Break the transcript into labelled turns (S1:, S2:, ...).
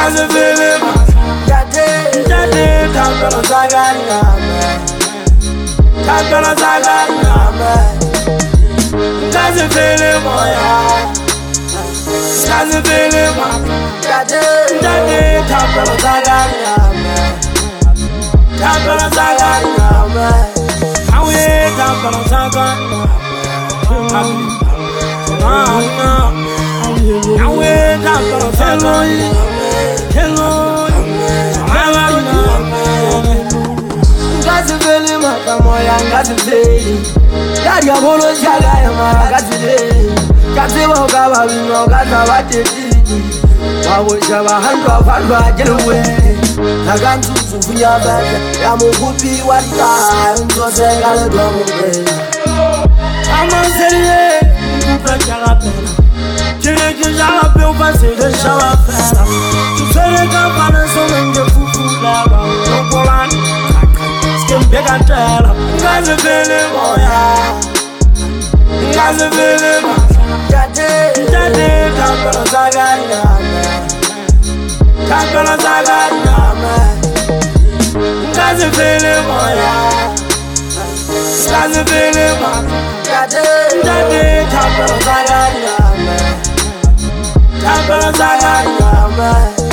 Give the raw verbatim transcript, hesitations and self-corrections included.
S1: Ngazi vele Jade Jade Takala zagari ngame Takala zagari ngame Ngazi vele moya Ngazi vele Jade Jade Takala zagari ngame Takala zagari ngame Awe takala zagari ngame Awe takala zagari ngame Hello, Ngazi vele matamoya ngazi vele Yari abolo jaga ya mara ngazi vele Ngazi woga babino gaza bateti Wawo jaba handwa fadwa jelwe Nagantu sufunya bete Ya mukupi warita Nzose ngale dwa mube Amanseliye Mkupe jaga pena Jere jaga pe upanse de jaga pena Tufere kampana somenge fufula Ba unopolan Skembega tela Ngazi vele moya Ngazi vele Jade Jade Takala zagari ngame Takala zagari ngame Ngazi vele moya Ngazi vele Jade Jade Takala zagari ngame Takala zagari ngame